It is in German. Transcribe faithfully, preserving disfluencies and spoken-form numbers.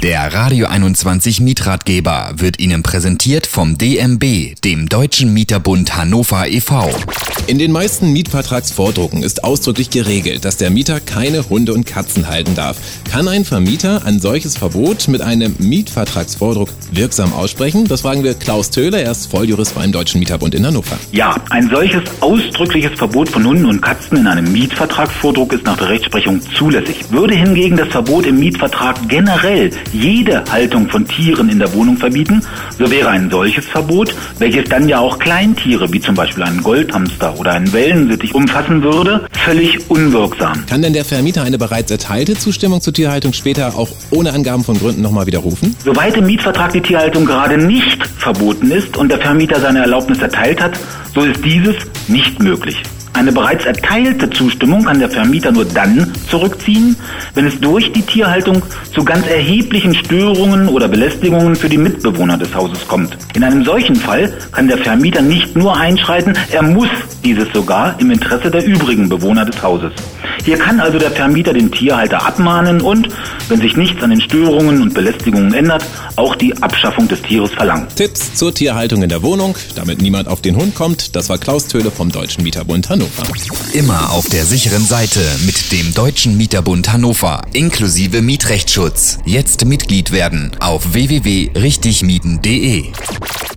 Der Radio einundzwanzig Mietratgeber wird Ihnen präsentiert vom D M B, dem Deutschen Mieterbund Hannover e V In den meisten Mietvertragsvordrucken ist ausdrücklich geregelt, dass der Mieter keine Hunde und Katzen halten darf. Kann ein Vermieter ein solches Verbot mit einem Mietvertragsvordruck wirksam aussprechen? Das fragen wir Klaus Töhle, er ist Volljurist beim Deutschen Mieterbund in Hannover. Ja, ein solches ausdrückliches Verbot von Hunden und Katzen in einem Mietvertragsvordruck ist nach der Rechtsprechung zulässig. Würde hingegen das Verbot im Mietvertrag generell jede Haltung von Tieren in der Wohnung verbieten, so wäre ein solches Verbot, welches dann ja auch Kleintiere wie zum Beispiel einen Goldhamster oder einen Wellensittich umfassen würde, völlig unwirksam. Kann denn der Vermieter eine bereits erteilte Zustimmung zur Tierhaltung später auch ohne Angaben von Gründen nochmal widerrufen? Soweit im Mietvertrag die Tierhaltung gerade nicht verboten ist und der Vermieter seine Erlaubnis erteilt hat, so ist dieses nicht möglich. Eine bereits erteilte Zustimmung kann der Vermieter nur dann zurückziehen, wenn es durch die Tierhaltung zu ganz erheblichen Störungen oder Belästigungen für die Mitbewohner des Hauses kommt. In einem solchen Fall kann der Vermieter nicht nur einschreiten, er muss dieses sogar im Interesse der übrigen Bewohner des Hauses. Hier kann also der Vermieter den Tierhalter abmahnen und, wenn sich nichts an den Störungen und Belästigungen ändert, auch die Abschaffung des Tieres verlangen. Tipps zur Tierhaltung in der Wohnung, damit niemand auf den Hund kommt, das war Klaus Töhle vom Deutschen Mieterbund Hannover. Immer auf der sicheren Seite mit dem Deutschen Mieterbund Hannover, inklusive Mietrechtsschutz. Jetzt Mitglied werden auf w w w punkt richtig mieten punkt d e.